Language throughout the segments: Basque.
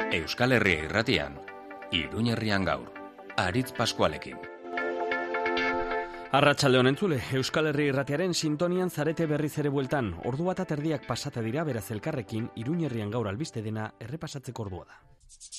Euskal Herria Irratian, Iruñerrian gaur, Aritz Paskualekin. Arratsalde on entzule, Euskal Herria Irratiaren sintonian zarete berriz ere bueltan. Ordu bat erdiak pasata dira, beraz elkarrekin Iruñerrian gaur albiste dena errepasatzeko ordua da.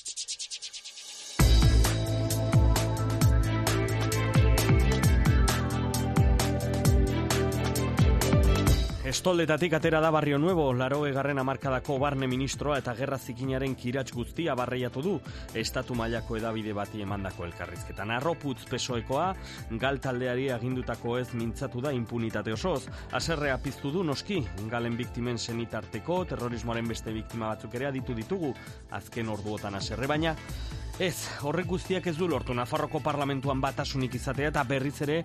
Estoldetatik atera da Barrio Nuevo, 80. hamarkadako barne ministroa eta gerra zikinaren kirats guztia barreiatu du estatu mailako edabide bati emandako elkarrizketan. Arroputz PSOEkoa, gal taldeari agindutako ez mintzatu da impunitate osoz. Haserrea piztu du noski, galen biktimen senitarteko, terrorismoaren beste biktima batzuk ere aditu ditugu, azken orduotan haserre, baina ez, horrek guztiak ez du lortu Nafarroko parlamentuan batasunik izatea eta berriz ere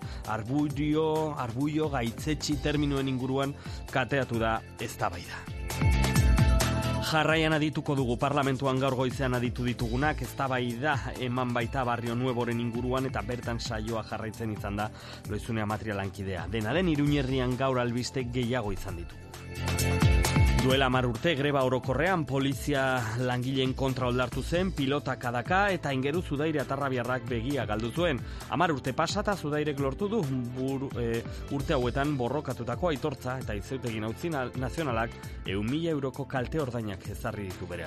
arbuio gaitzetsi terminoen inguruan kateatu da eztabaida. Jarraian adituko dugu parlamentuan gaur goizean aditu ditugunak, eztabaida eman baita Barrio Nuevoren inguruan eta bertan saioa jarraitzen izan da Loizunea Matria lankidea. Dena den Iruñerrian gaur albiste gehiago izan ditugu. Duela 10 urte greba orokorrean polizia langileen kontra oldartu zen, pilota kadaka eta ingeru Zudaire atarrabiarrak begia galdu zuen. 10 urte pasata Zudairek lortu du urte hauetan borrokatutako aitortza eta izeutegi nautzi nazionalak 100.000 euroko kalte ordainak ezarri ditu bere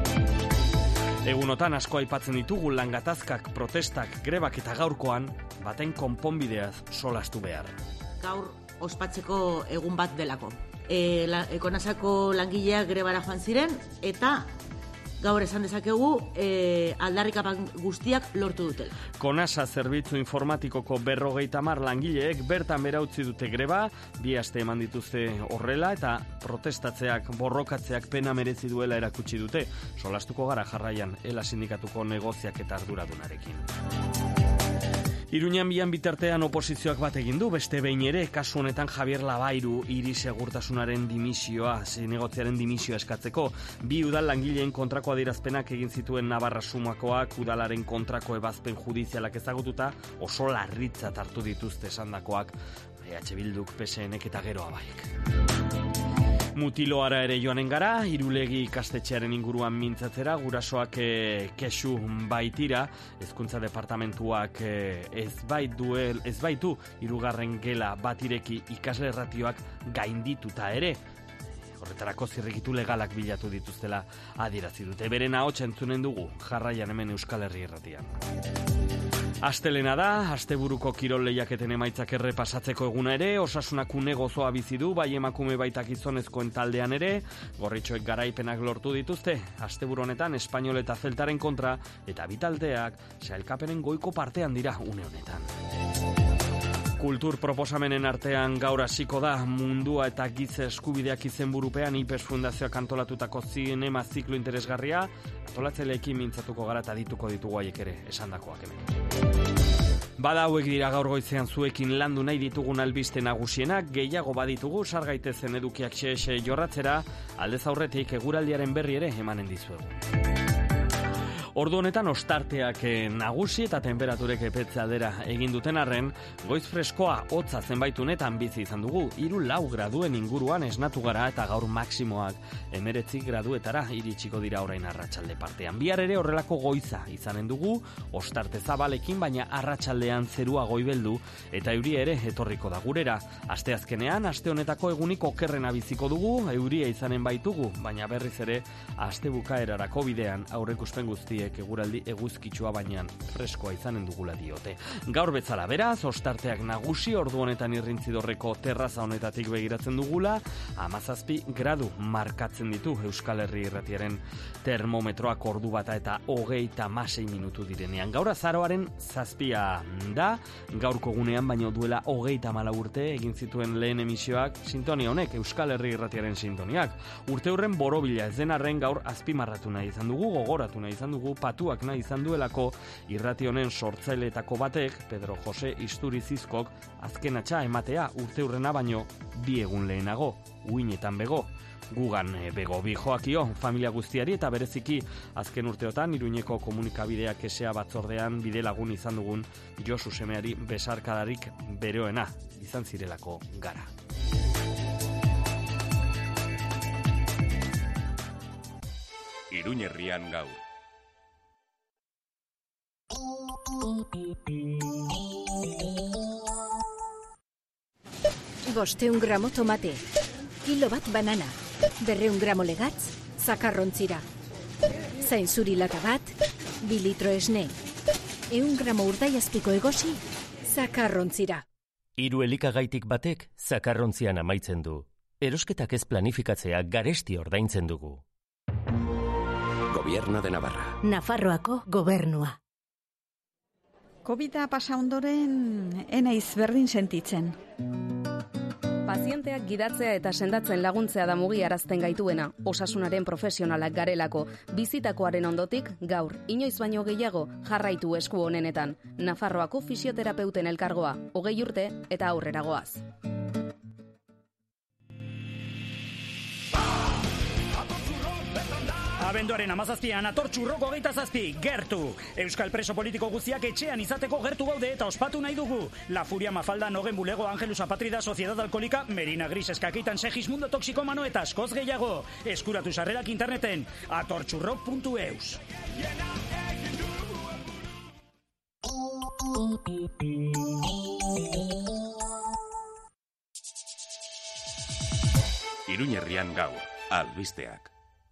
alde. Egunotan asko aipatzen ditugu langatazkak, protestak, grebak eta gaurkoan baten konponbideaz solastu behar. Gaur ospatzeko egun bat delako. Konasako langileak grebara joan ziren eta gaur esan dezakegu aldarrikapen guztiak lortu dutela. Konasa zerbitzu informatikoko 50 langileek bertan bera utzi dute greba, 2 aste eman dituzte horrela eta protestatzeak, borrokatzeak pena merezi duela erakutsi dute. Solastuko gara jarraian ELA sindikatuko negoziak eta arduradunarekin. Iruñan bian bitartean oposizioak bat egin du, beste behin ere, kasu honetan Javier Labairu hiri segurtasunaren dimisioa, zinegotziaren dimisioa eskatzeko. 2 udal langileen kontrako adierazpenak egin zituen Navarra Sumakoak, udalaren kontrako ebazpen judizialak ezagututa, oso larritzat hartu dituzte esandakoak, EH Bilduk, PSNek eta gero abaiek. Mutiloara ere joanen gara, Irulegi ikastetxearen inguruan mintzatzera, gurasoak kesu baitira, hezkuntza departamentuak ez baitu 3. gela bat ireki ikasle ratioak gaindituta ere. Horretarako zirrikitu legalak bilatu dituztela adierazi dute. Beren ahotsa entzunen dugu, jarraian hemen Euskal Herria Irratian. Astelena da, asteburuko kirol lehiaketen emaitzak errepasatzeko eguna ere, Osasunak une gozoa bizi du, bai emakume baita gizonezkoen taldean ere, gorritxoek garaipenak lortu dituzte, asteburu honetan Espainol eta Zeltaren kontra, eta bitaldeak sailkapenen goiko partean dira une honetan. Kultur proposamenen artean gaur hasiko da mundua eta giza eskubideak izenburupean IPES Fundazioak antolatutako zinema ziklo interesgarria, antolatzaileekin mintzatuko gara eta dituko ditugu haiek ere esandakoak hemen. Bada hauek dira gaur goizean zuekin landu nahi ditugun albiste nagusienak, gehiago baditugu sargaitezen edukiak xe jorratzera, aldez aurretik eguraldiaren berri ere emanen dizuegu. Ordu honetan ostarteak nagusi eta temperaturek epetze aldera egin duten arren, goiz freskoa hotza zenbaitunetan bizi izan dugu, 3-4 graduen inguruan esnatu gara eta gaur maksimoak 19 graduetara iritsiko dira orain arratsalde partean. Bihar ere horrelako goiza izanen dugu, ostarte zabalekin, baina arratsaldean zerua goibeldu eta euria ere etorriko da gurera. Asteazkenean, aste honetako egunik okerrena biziko dugu, euria izanen baitugu, baina berriz ere aste bukaerarako bidean aurreikuspen guztiek eguraldi eguzkitsua baina freskoa izanen dugula diote. Gaur bezala beraz, ostarteak nagusi, ordu honetan irrintzidorreko terraza honetatik begiratzen dugula, 17 gradu markatzen ditu Euskal Herria Irratiaren termometroak ordu bata eta 36 minutu direnean. Gaur azaroaren 7 da, gaurko gunean baino duela 34 urte egin zituen lehen emisioak sintonia honek, Euskal Herria Irratiaren sintoniak. Urte hurren borobila ez denarren gaur azpimarratu nahi izan dugu, gogoratu nahi izan dugu, patuak nahi izan duelako irrati honen sortzaileetako batek, Pedro Jose Isturizizkok, azken atxa ematea urte hurrena baino 2 egun lehenago, uinetan bego. Gugan bego bijoakio familia guztiari eta bereziki azken urteotan Iruñeko komunikabideak esea batzordean bide lagun izan dugun Josu semeari besarkadarik beroena izan zirelako gara. Iruñerrian gaur, Bosteun gramo tomate, kilo bat banana, 200 gramo legatz, zakarrontzira. Zainzuri lata bat, 2 litro esne. 100 gramo urdaiazpiko egosi, zakarrontzira. 3 elikagaitik batek zakarrontzian amaitzen du. Erosketak ez planifikatzea garesti ordaintzen dugu. Gobierno de Navarra. Nafarroako gobernua. Covida pasa ondoren enaiz berdin sentitzen. Pazienteak gidatzea eta sendatzen laguntzea da mugiarazten gaituena, osasunaren profesionalak garelako. Bizitakoaren ondotik, gaur, inoiz baino gehiago, jarraitu esku honenetan. Nafarroako fisioterapeuten elkargoa, 20 urte eta aurrera goaz. Abenduaren 17an atortxurroko 27, gertu. Euskal preso politiko guztiak etxean izateko gertu gaude eta ospatu nahi dugu. La Furia Mafalda, Nogen Bulego, Angelus Apatrida, Sociedad Alkolika, Merina Gris, Eskakitan, Segismundo Toxikomano eta askoz gehiago. Eskuratu sarrerak interneten, atortxurrok.eus. Iruñerrian gaur, albisteak.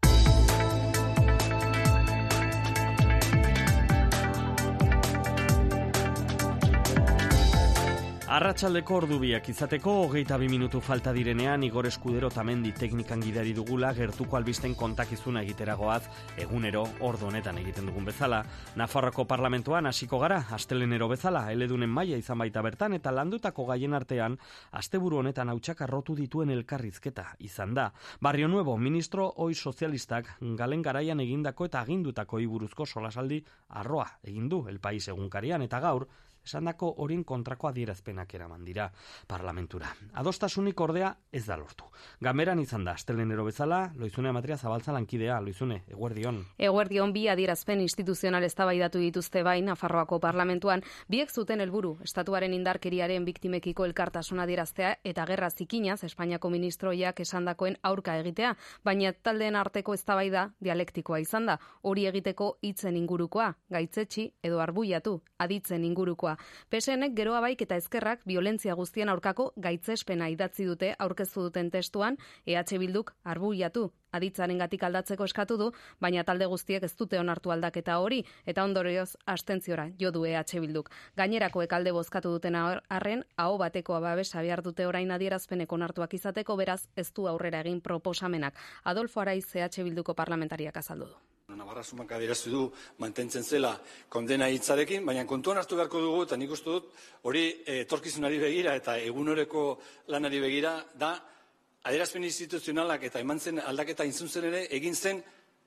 Arratsaldeko ordubiak izateko 22 minutu falta direnean Igor Eskudero Tamendi teknikan gidari dugula gertuko albisten kontakizuna egiteragoaz egunero ordu honetan egiten dugun bezala. Nafarroako parlamentuan hasiko gara, astelenero bezala, eledunen maila izan baita bertan eta landutako gaien artean asteburu honetan hautsak arrotu dituen elkarrizketa izan da. Barrio Nuevo, ministro oi sozialistak galen garaian egindako eta agindutako iburuzko solasaldi arroa egin du El País egunkarian eta gaur esandako horien kontrako adierazpenak eraman dira parlamentura. Adostasunik ordea ez da lortu. Ganberan izan da, astelenero bezala, Loizune Amatria Zabaltza lankidea. Loizune, eguerdion. Eguerdion, bi adierazpen instituzional eztabaidatu dituzte bai Nafarroako parlamentuan, biek zuten helburu estatuaren indarkeriaren biktimekiko elkartasuna adieraztea eta gerra zikinaz Espainiako ministroiak esandakoen aurka egitea, baina taldeen arteko eztabaida dialektikoa izan da, hori egiteko hitzen ingurukoa, gaitzetsi edo arbuiatu, aditzen ingurukoa. PSNek geroa baik eta ezkerrak violentzia guztien aurkako gaitzespena idatzi dute aurkeztu duten testuan, EH Bilduk arbuiatu aditzarengatik aldatzeko eskatu du, baina talde guztiek ez dute onartu aldaketa hori eta ondorioz abstentziora jo du EH Bilduk. Gainerakoek alde bozkatu duten arren, aho batekoa babesa behar dute orain adierazpenek onartuak izateko, beraz ez du aurrera egin proposamenak. Adolfo Araiz EH Bilduko parlamentariak azaldu du. Navarra sumak adieraztu du mantentzen zela kondena hitzarekin, baina kontuan hartu beharko dugu, eta nik uste dut, hori etorkizunari begira eta egunoreko lanari begira, da adierazpen instituzionalak eta eman zen aldaketa intzun zen ere, egin zen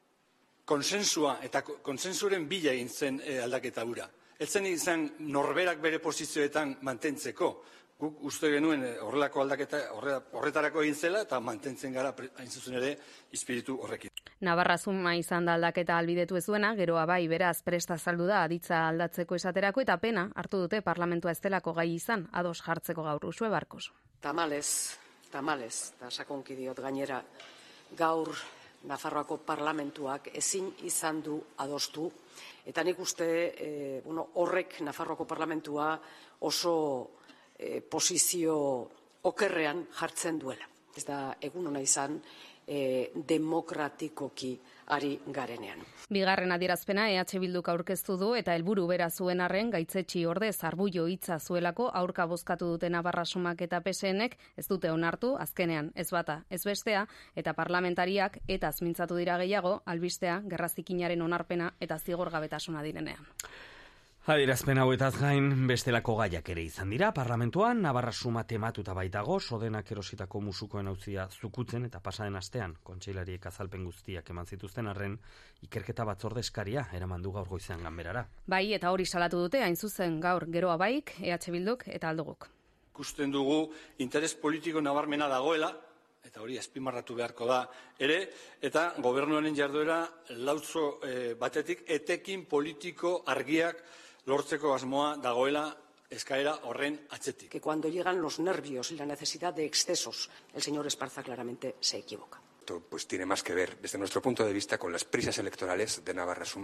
konsensua eta konsensuren bila egin zen aldaketa hura. Ez zen izan norberak bere posizioetan mantentzeko. Guk uste genuen horrelako aldaketa horretarako egin zela eta mantentzen gara hain zuzen ere espiritu horrekin. Navarra Zuma izan da aldaketa albidetu ez duena, geroa bai beraz presta azaldu da aditza aldatzeko esaterako eta pena hartu dute parlamentua ez delako gai izan ados jartzeko gaur. Usue Barkos. Tamalez, eta sakonki diot gainera, gaur Nafarroako parlamentuak ezin izan du adostu, eta nik uste horrek Nafarroako parlamentua oso posizio okerrean jartzen duela. Ez da egun hona izan demokratikoki ari garenean. Bigarren adierazpena EH Bilduk aurkeztu du eta helburu bera zuen arren gaitzetsi ordez arbuio hitza zuelako aurka bozkatu duten Navarra Sumak eta PSNek ez dute onartu azkenean ez bata ez bestea eta parlamentariak eta mintzatu dira gehiago albistea gerra zikinaren onarpena eta zigorgabetasuna direnean. Adierazpen hauetaz gain bestelako gaiak ere izan dira. Parlamentuan Navarra Suma tematuta baitago, Sodenak erositako musukoen auzia zukutzen eta pasaden astean kontseilariek azalpen guztiak eman zituzten arren ikerketa batzorde eskaria eraman du gaur goizean ganberara. Bai, eta hori salatu dute hain zuzen gaur geroa baik, EH Bilduk eta Alduguk. Ikusten dugu interes politiko nabarmena dagoela, eta hori azpimarratu beharko da ere, eta gobernuaren jarduera lauzo batetik etekin politiko argiak lortzeko asmoa dagoela eskaera horren atzetik. Que cuando llegan los nervios y la necesidad de excesos, el señor Esparza claramente se equivoca. Pues tiene más que ver, desde nuestro punto de vista, con las prisas electorales de Navarra Suma.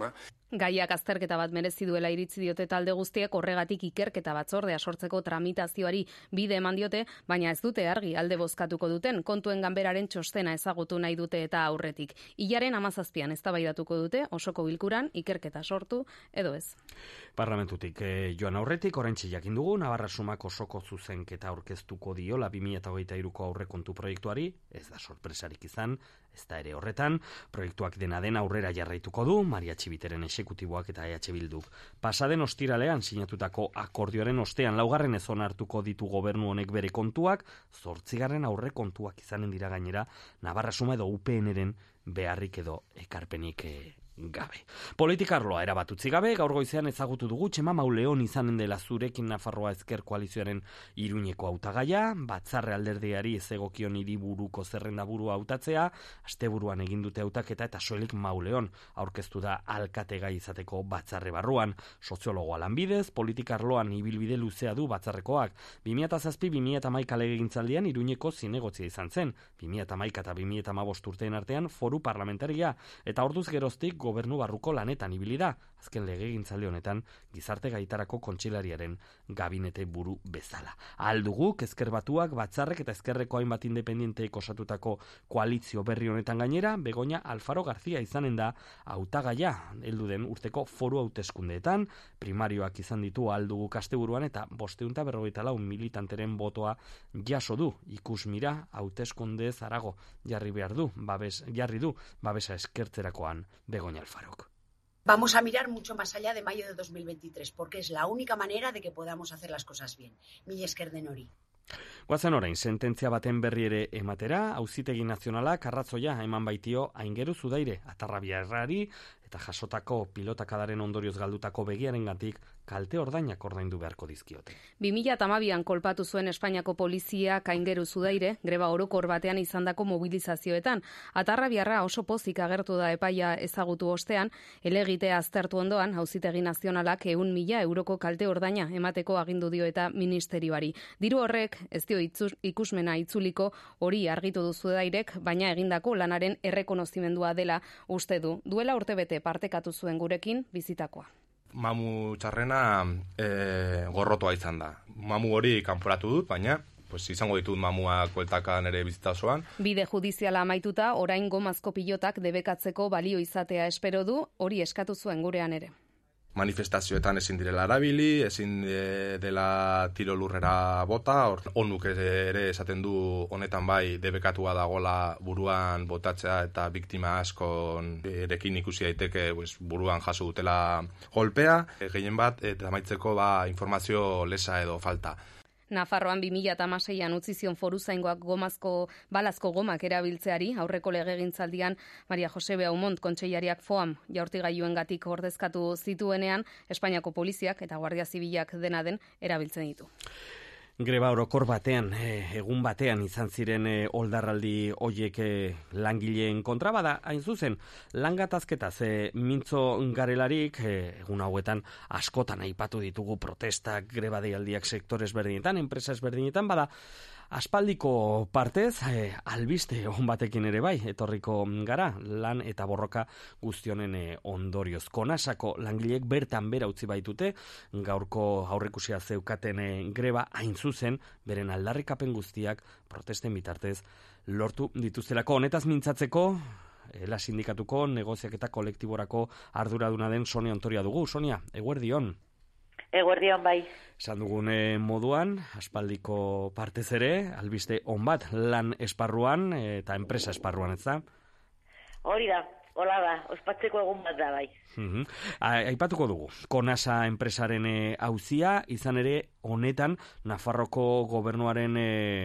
Gaiak azterketa bat merezi duela iritzi diote talde guztiek, horregatik ikerketa batzordea sortzeko tramitazioari bide eman diote, baina ez dute argi alde bozkatuko duten, kontuen ganberaren txostena ezagutu nahi dute eta aurretik. Hilaren 17an eztabaidatuko dute, osoko bilkuran ikerketa sortu edo ez. Parlamentutik joan aurretik, oraintxe jakin dugu, Navarra Sumak osoko zuzenketa aurkeztuko diola 2023ko aurrekontu proiektuari, ez da sorpresarik izan, ez da ere horretan, proiektuak dena den aurrera jarraituko du, Maria Txibiteren exekutiboak eta EH Bilduk. Pasaden ostiralean sinatutako akordioaren ostean laugarren ez onartuko ditu gobernu honek bere kontuak, 8. aurre kontuak izanen dira gainera, Navarra Suma edo UPNren beharrik edo ekarpenik gabe. Politikarloa erabatutzi gabe, gaur goizean ezagutu dugu Txema Mauleon izanen dela Zurekin Nafarroa Ezker Koalizioaren Iruñeko hautagaia, batzarre alderdiari ezegokion hiriburuko zerrendaburu hautatzea, asteburuan egin dute hautaketa eta soilik Mauleon aurkeztu da alkategai izateko batzarre barruan. Soziologoa lanbidez, politikarloan ibilbide luzea du batzarrekoak. 2007-2011 legegintzaldian Iruñeko zinegotzia izan zen, 2011 eta 2015 urteen artean foru parlamentaria, eta orduz geroztik gobernu barruko lanetan ibili da, azken legegintzaldi honetan gizarte gaitarako kontseilariaren gabinete buru bezala. Alduguk, Ezker Batuak, batzarrek eta ezkerreko hainbat independienteek osatutako koalizio berri honetan gainera, Begoña Alfaro García izanen da hautagaia heldu den urteko foru hauteskundeetan, primarioak izan ditu Alduguk asteburuan eta 554 militanteren botoa jaso du. Ikusmira hauteskunde zarago jarri du babesa eskertzerakoan Begoña Alfarok. Vamos a mirar mucho más allá de mayo de 2023, porque es la única manera de que podamos hacer las cosas bien. Mila esker denori. Guazen orain, sententzia baten berri ere ematera, Auzitegi Nazionalak arrazoia eman baitio Aingeru Zudaire, Atarrabiarrari eta jasotako pilotakadaren ondorioz galdutako begiarengatik kalte ordainak ordaindu beharko dizkiote. 2012an kolpatu zuen Espainiako poliziak Aingeru Zudaire, greba orokor batean izandako mobilizazioetan. Atarrabiarra oso pozik agertu da epaia ezagutu ostean, helegitea aztertu ondoan, Auzitegi Nazionalak 100.000 euroko kalte ordaina emateko agindu dio eta ministerioari. Diru horrek ez dio ikusmena itzuliko, hori argitu du Zudairek, baina egindako lanaren errekonozimendua dela uste du. Duela urtebete partekatu zuen gurekin bizitakoa. Mamu txarrena gorrotoa izan da. Mamu hori kanporatu dut, baina izango ditut mamuak bueltakan ere bizita osoan. Bide judiziala amaituta, orain gomazko pilotak debekatzeko balio izatea espero du, hori eskatu zuen gurean ere. Manifestazioetan ezin direla erabili, ezin dela tiro lurrera bota, onuk ere esaten du honetan bai debekatua dagola buruan botatzea eta biktima askon erekin ikusi daiteke buruan jaso dutela golpea, gehien bat eta amaitzeko informazio lesa edo falta. Nafarroan 2016an utzi zion foruzaingoak balazko gomak erabiltzeari, aurreko legegintzaldian Maria Jose Beaumont kontseilariak FOAM jaurtigailuengatik ordezkatu zituenean, Espainiako poliziak eta Guardia Zibilak dena den erabiltzen ditu. Greba orokor batean, egun batean izan ziren oldarraldi hoiek langileen kontra, bada hain zuzen, langatazketaz mintzo garelarik, egun hauetan askotan aipatu ditugu protestak, greba deialdiak sektores berdinetan, enpresa ezberdinetan, bada aspaldiko partez, albiste on batekin ere bai, etorriko gara, lan eta borroka guztionen ondorioz. Konasako langileek bertan bera utzi baitute, gaurko aurrekusia zeukaten greba hain zuzen, beren aldarrikapen guztiak protesten bitartez lortu dituztelako. Honetaz mintzatzeko, Ela sindikatuko negoziaketa kolektiborako arduraduna den Sonia Ontoria dugu. Sonia, eguerdion. Eguerdion bai. Esan dugun moduan, aspaldiko partez ere, albiste on bat lan esparruan eta enpresa esparruan, ez da? Hori da, hola da, ospatzeko egun bat da bai. Aipatuko dugu, Konasa enpresaren auzia, izan ere honetan Nafarroko gobernuaren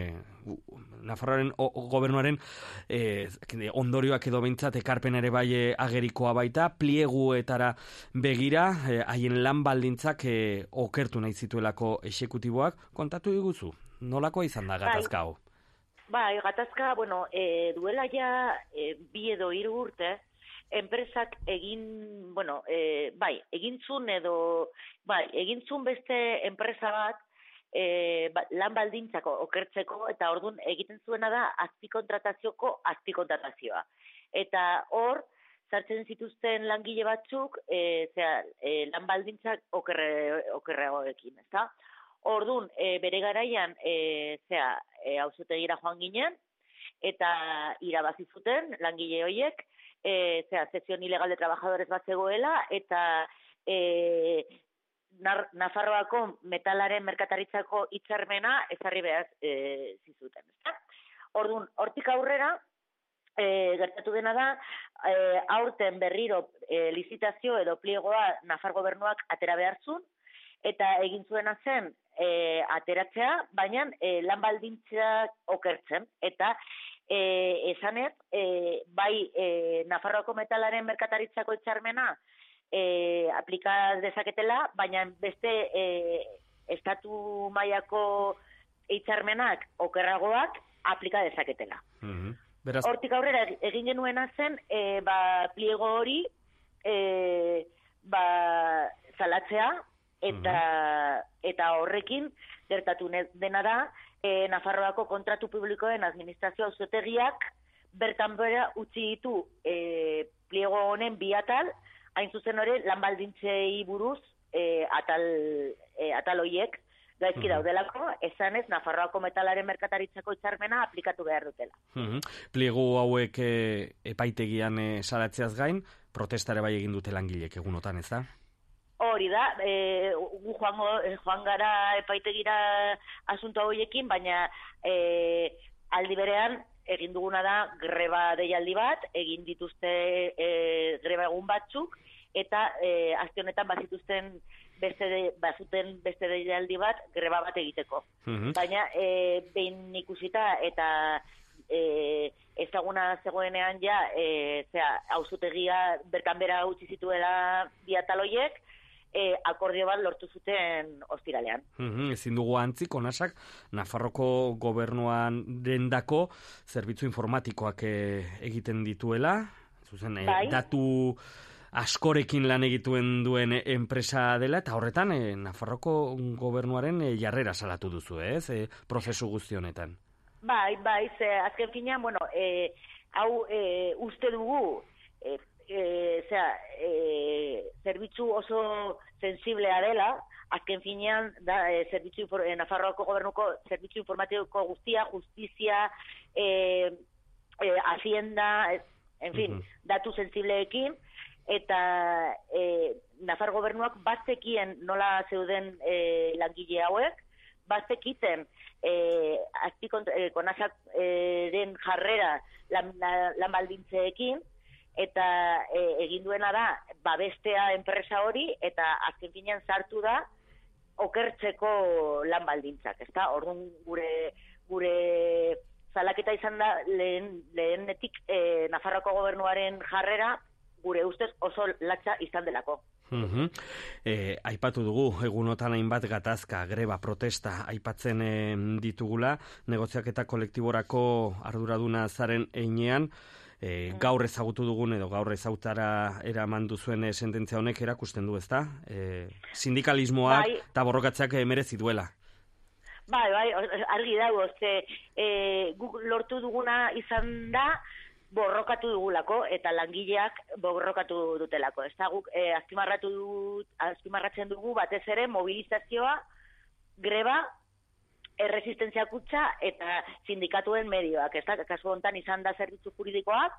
ondorioak edo behintzat ekarpen ere bai agerikoa baita, plieguetara begira, haien lan baldintzak okertu nahi zituelako exekutiboak, kontatu diguzu, nolakoa izan da gatazka hau? Bai, gatazka, duela ja 2 edo 3 urte, enpresak egin zun beste enpresa bat lan baldintzako okertzeko eta ordun egiten zuena da azpikontratazioa. Eta hor, sartzen zituzten langile batzuk, lan baldintzak okerragoekin, ezta? Orduan, bere garaian, auzotegira joan ginen, eta irabazi zuten langile horiek, sesión ilegal de trabajadores bat zegoela, eta Nafarroako metalaren merkataritzako hitzarmena ezarri behar zizuten. Orduan, hortik aurrera, gertatu dena da, aurten berriro lizitazio edo pliegoa Nafar gobernuak atera behartzun, eta egin zuena zen ateratzea, baina lan baldintzak okertzen, eta esanet, bai Nafarroako metalaren merkataritzako hitzarmena aplika dezaketela, baina beste estatu mailako hitzarmenak okerragoak aplika dezaketela. Hortik aurrera egin genuena zen, pliego hori salatzea, eta horrekin gertatu dena da, Nafarroako kontratu publikoen administrazio auzotegiak bertan bera utzi ditu pliego honen bi atal, hain zuzen hori lan baldintzei buruz atal hoiek gaizki daudelako, esanez Nafarroako metalaren merkataritzako hitzarmena aplikatu behar dutela. Pliego hauek epaitegian salatzeaz gain, protestare bai egin dute langileek egunotan, ez da? Hori da, gu joan gara epaitegira asunto horiekin, baina aldi berean egin duguna da greba deialdi bat, egin dituzte greba egun batzuk, eta aste honetan bazuten beste deialdi bat greba bat egiteko. Baina behin ikusita eta ezaguna zegoenean ja, auzotegia bertan bera utzi zituela bi atal horiek, akordio bat lortu zuten ostiralean. Ezin dugu antzi, Konasak, Nafarroko gobernuan dendako zerbitzu informatikoak egiten dituela, zuzen, datu askorekin lan egituen duen enpresa dela, eta horretan Nafarroko gobernuaren jarrera salatu duzu, ez? Prozesu guzti honetan. Bai, azken finean, hau uste dugu, zerbitzu oso sensiblea dela, azken finean Nafarroako gobernuko zerbitzu informatiko guztia, justizia, hacienda, en fin, datu sensibleekin, eta Nafar gobernuak bazekien nola zeuden langile hauek, bazekiten Konasak den jarrera lan baldintzeekin, eta egin duena da babestea enpresa hori, eta azken finean sartu da okertzeko lan baldintzak, ezta? Orduan gure salaketa izan da lehenetik Nafarroako gobernuaren jarrera gure ustez oso latza izan delako. Aipatu dugu, egunotan hainbat gatazka, greba, protesta, aipatzen ditugula, negoziaketa kolektiborako arduraduna zaren einean, gaur ezagutu dugun edo gaur ezagutara eraman duzuen sententzia honek erakusten du, ezta? Sindikalismoak eta borrokatzeak merezi duela. Bai, argi dago, guk lortu duguna izan da, borrokatu dugulako, eta langileak borrokatu dutelako. Ez da, guk azpimarratzen dugu batez ere mobilizazioa, greba, erresistentzia kutsa eta sindikatuen medioak. Ez da, kasu honetan izan da zerbitzu juridikoak,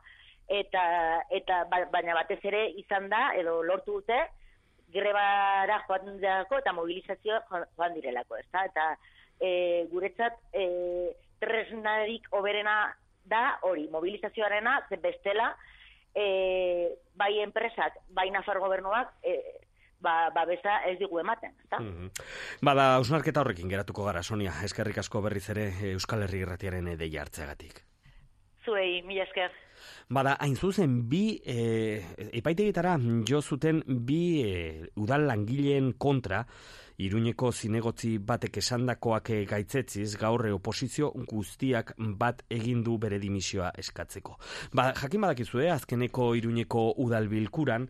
baina batez ere izan da, edo lortu dute, grebara joan direlako eta mobilizazioa joan direlako. Ez da, eta guretzat tresnarik oberena da hori, mobilizazioarena, bestela, bai enpresak, bai Nafar gobernuak, babesa ez digu ematen, ezta? Bada, hausnarketa horrekin geratuko gara, Sonia, eskerrik asko berriz ere Euskal Herri Irratiaren deia hartzeagatik. Zuei, mila esker. Bada, hain zuzen, epaitegitara jo zuten bi udal langileen kontra Iruñeko zinegotzi batek esandakoak gaitzetziz gaur oposizio guztiak bat egin du bere dimisioa eskatzeko. Jakin badakizue, azkeneko Iruñeko udalbilkuran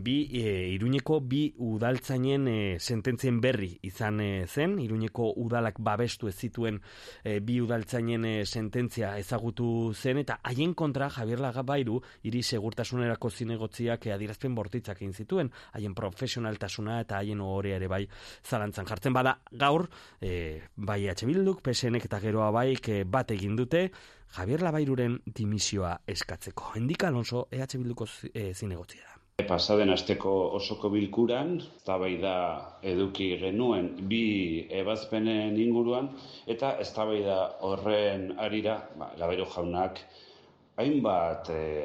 Iruñeko bi udaltzainen sententzien berri izan zen. Iruñeko udalak babestu ez zituen bi udaltzainen sententzia ezagutu zen, eta haien kontra Javier Lagabairu hiri segurtasunerako zinegotziak adierazpen bortitzak egin zituen, haien profesionaltasuna eta haien ohorea ere bai zalantzan jartzen. Bada gaur, bai H. Bilduk, PSNek eta geroa baik bat egin dute Javier Lagabairuren dimisioa eskatzeko. Endika Alonso, EH Bilduko zinegotzia da. Pasaden asteko osoko bilkuran, eztabaida eduki genuen bi ebazpenen inguruan, eta eztabaida horren harira, Lagabairu jaunak hainbat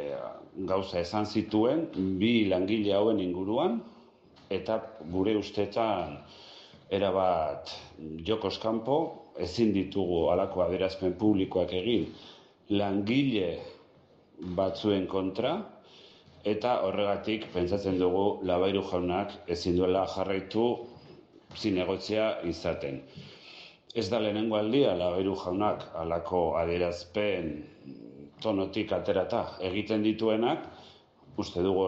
gauza esan zituen bi langile hauen inguruan, eta gure ustetan erabat jokoz kanpo, ezin ditugu halako adierazpen publikoak egin langile batzuen kontra, eta horregatik pentsatzen dugu Lagabairu jaunak ezin duela jarraitu zinegotzia izaten. Ez da lehenengo aldia Lagabairu jaunak halako adierazpen tonotik aterata egiten dituenak, uste dugu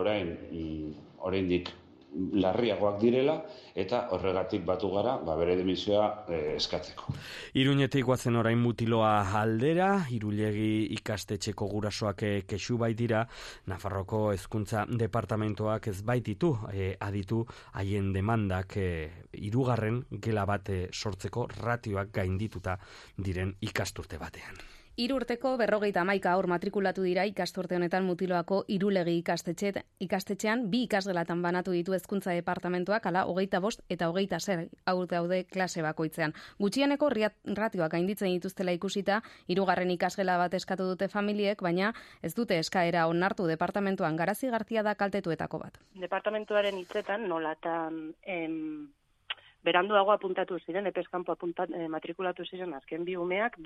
oraindik larriagoak direla, eta horregatik batu gara bere dimisioa eskatzeko. Iruñetik goazen orain Mutiloa aldera, Irulegi ikastetxeko gurasoak kexu baitira, Nafarroko Hezkuntza Departamentoak ez baititu aditu haien demandak hirugarren gela bat sortzeko ratioak gaindituta diren ikasturte batean. 3 urteko 51 haur matrikulatu dira ikasturte honetan Mutiloako Irulegi ikastetxean 2 ikasgelatan banatu ditu Hezkuntza Departamentuak, hala 25 eta 26 haur daude klase bakoitzean. Gutxieneko ratioak gainditzen dituztela ikusita, 3. ikasgela bat eskatu dute familiek, baina ez dute eskaera onartu departamentuan. Garazi Garcia da kaltetuetako bat. Departamentuaren hitzetan nolatan beranduago apuntatu ziren, epeskanpo matrikulatu ziren azken 2 umeak,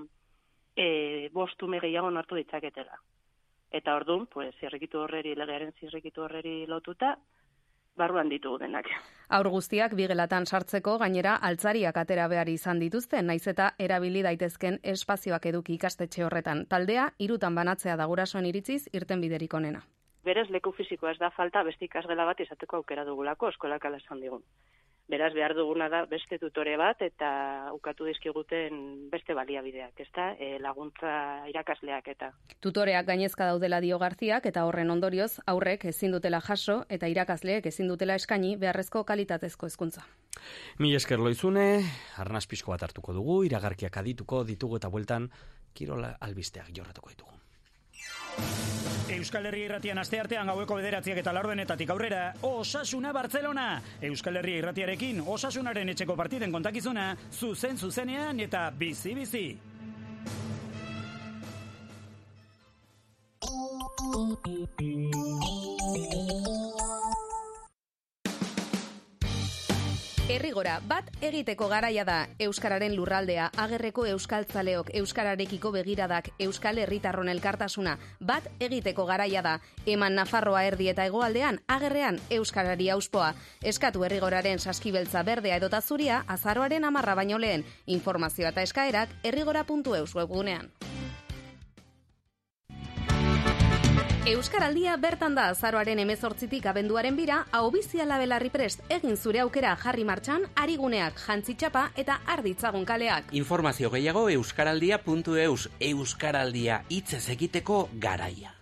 5 ume gehiago onartu ditzaketela. Eta orduan, legearen zirrikitu horreri lotuta, barruan ditugu denak. Haur guztiak 2 gelatan sartzeko gainera altzariak atera behar izan dituzte, naiz eta erabili daitezken espazioak eduki ikastetxe horretan. Taldea 3 banatzea da gurasoen iritziz irtenbiderik onena. Berez leku fisikoa ez da falta, beste ikasgela bat izateko aukera dugulako, eskolak ala esan digun. Beraz, behar duguna da beste tutore bat eta ukatu dizkiguten beste baliabideak, ezta? Laguntza irakasleak eta. Tutoreak gainezka daudela dio Garziak, eta horren ondorioz aurrek ezin dutela jaso eta irakasleek ezin dutela eskaini beharrezko kalitatezko hezkuntza. Mila esker Loizune, arnaz pixko bat hartuko dugu, iragarkiak adituko ditugu eta bueltan kirola albisteak jorratuko ditugu. Euskal Herria Irratian asteartean gaueko 9:00 eta 10:00 aurrera, Osasuna Bartzelona. Euskal Herria Irratiarekin Osasunaren etxeko partiden kontakizuna, zuzenean eta bizi-bizi. Herrigora, bat egiteko garaia da. Euskararen lurraldea, agerreko euskaltzaleok, euskararekiko begiradak, euskal herritarron elkartasuna, bat egiteko garaia da. Eman Nafarroa erdi eta hegoaldean, agerrean euskarari auspoa. Eskatu Herrigoraren saskibeltza berdea edota zuria, azaroaren 10 baino lehen. Informazioa eta eskaerak herrigora.eus webgunean. Euskaraldia bertan da azaroaren 18tik abenduaren 2, Ahobizia Belarri prest, egin zure aukera jarri martxan, ariguneak, jantzitxapa eta arditzagun kaleak. Informazio gehiago euskaraldia.eus, Euskaraldia hitzez egiteko garaia.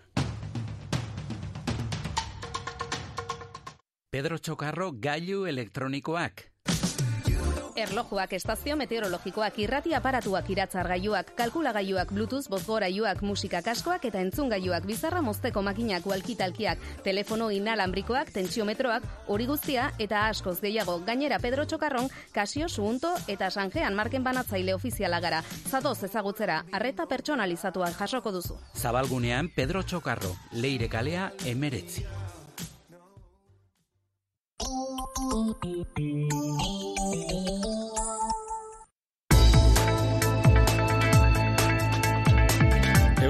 Pedro Txokarro gailu elektronikoak. Erlojuak, estazio meteorologikoak, irrati aparatuak, iratzargailuak, kalkulagailuak, Bluetooth, bozgorailuak, musika kaskoak eta entzungailuak, bizarra mozteko makinak, walkie-talkieak, telefono inalambrikoak, tentsiometroak, hori guztia eta askoz gehiago. Gainera Pedro Txokarron, Casio, Suunto eta Sanjean marken banatzaile ofiziala gara. Zadoz ezagutzera, arreta pertsonalizatua jasoko duzu. Zabalgunean Pedro Txokarro, Leire kalea 19.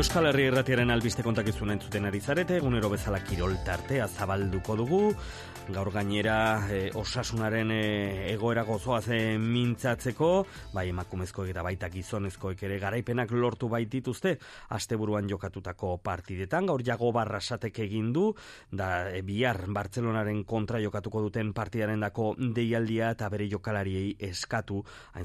Euskal Herri Irratiaren albiste kontakizuna entzuten ari zarete, egunero bezala kirol tartea zabalduko dugu. Gaur gainera osasunaren egoera gozoaz mintzatzeko, bai emakumezkoek eta baita gizonezkoek ere garaipenak lortu baitituzte asteburuan jokatutako partidetan. Gaur Jagoba Arrasatek egin du, da bihar Bartzelonaren kontra jokatuko duten partidarendako deialdia eta bere jokalariei eskatu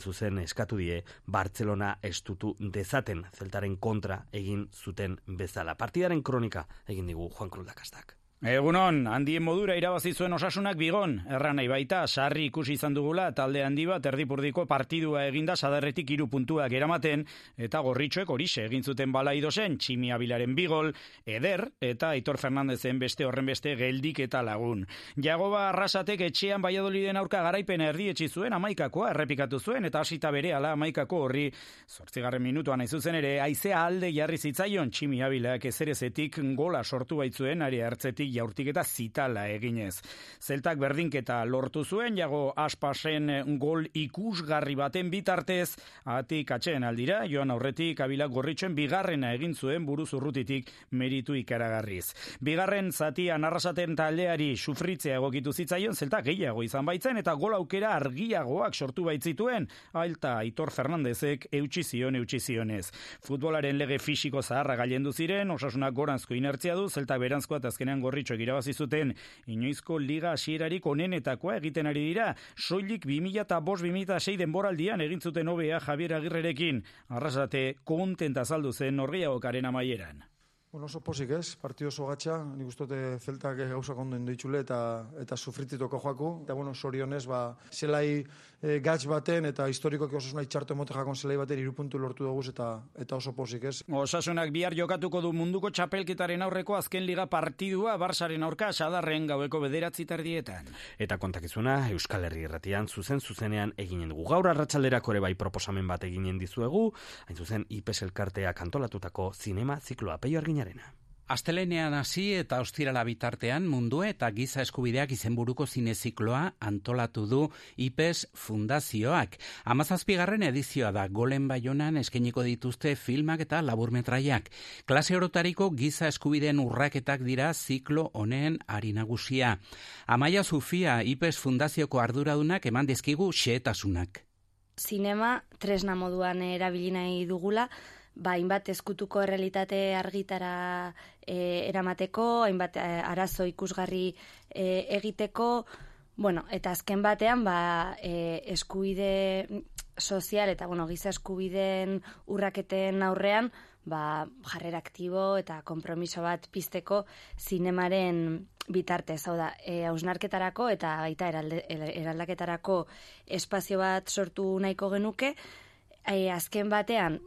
die Bartzelona estutu dezaten, Zeltaren kontra egin zuten bezala. Partidaren kronika egin digu Juan Cruz Lakastak. Egunon, handien modura irabazi zuen Osasunak Bigon, erran nahi baita, sarri ikusi izan dugula, talde handi bat erdipurdiko partidua eginda Sadarretik 3 puntuak eramaten, eta Gorritxoek horixe egin zuten Balaidosen, Tximi Abilaren 2 gol, Eder, eta Aitor Fernandezen beste horrenbeste geldik eta lagun. Jagoba Arrasatek etxean Valladoliden aurka garaipena erdietsi zuen, 11koa errepikatu zuen, eta hasita berehala 11ko horri 8. minutuan aizuzen ere, haizea alde jarri zitzaion, Tximi Abilak ezerezetik gola sortu baitzuen, ari hartzetik jaurtik eta zitala eginez. Zeltak berdinketa lortu zuen, Jago Aspasen gol ikusgarri baten bitartez, atik atxeen aldira, joan aurretik Abilak Gorritxoen bigarrena egin zuen buruz urrutitik meritu ikaragarriz. Bigarren zatian Arrasaten taldeari sufritzea egokitu zitzaion, Zeltak gehiago izan baitzen eta gol aukera argiagoak sortu baitzituen, alta Aitor Fernandezek eutsi zionez. Futbolaren lege fisiko zaharra gailendu ziren, Osasunak goranzko inertzia du, Zeltak beranzkoa eta azkenean Gorritxoek irabazi zuten, inoizko liga hasierarik onenetakoa egiten ari dira, soilik 2005-2006 denboraldian egin zuten hobea Javier Agirrerekin. Arrasate kontenta azaldu zen norgehiagokaren amaieran. Bueno, oso pozik ez, partido oso gatxa, nik ustote Zeltak gauzak onden doitzule eta sufritzitoko joaku. Eta bueno, sorionez, zelai gatx baten eta historikoak Osasuna itxartu emote jakon zelai baten 3 puntu lortu dugu eta oso pozik ez. Osasunak bihar jokatuko du munduko txapelketaren aurreko azken liga partidua Barsaren aurka Sadarren gaueko 9:00 Eta kontakizuna Euskal Herri Irratian zuzenean eginen dugu. Gaur arratsalderako ere bai proposamen bat eginen dizuegu, hain zuzen IPES elkarteak antolatutako zinema zikloa. Peio Argin. Astelenean hasi eta ostirala bitartean mundu eta giza eskubideak izenburuko zinezikloa antolatu du IPES Fundazioak. 17. edizioa da, Golen Baionan eskainiko dituzte filmak eta laburmetraiak. Klase orotariko giza eskubideen urraketak dira ziklo honen ari nagusia. Amaia Zufia IPES Fundazioko arduradunak eman dizkigu xehetasunak. Zinema tresna moduan erabili nahi dugula, hainbat ezkutuko errealitate argitara eramateko, hainbat arazo ikusgarri egiteko, eta azken batean eskubide sozial eta giza eskubideen urraketen aurrean jarrera aktibo eta konpromiso bat pizteko zinemaren bitartez, hau da, hausnarketarako eta baita eraldaketarako espazio bat sortu nahiko genuke. Azken batean,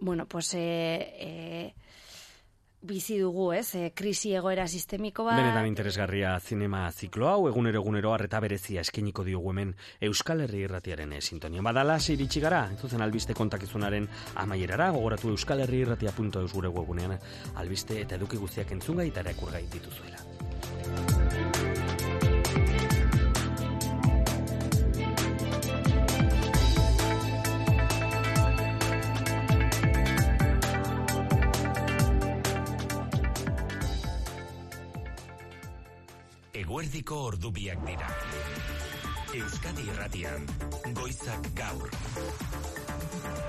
bizi dugu, krisi egoera sistemiko bat. Benetan interesgarria zinema ziklo hau, egunero arreta berezia eskeniko diogu hemen Euskal Herri Irratiaren sintonia. Badala, iritsi gara, zuzen albiste kontakizunaren amaierara, gogoratu euskalherriirratia.eus gure webunean albiste eta eduki guztiak entzungai eta erakurgai dituzuela. Eguerdiko ordubiak dira. Euskadi Irratian, goizak gaur.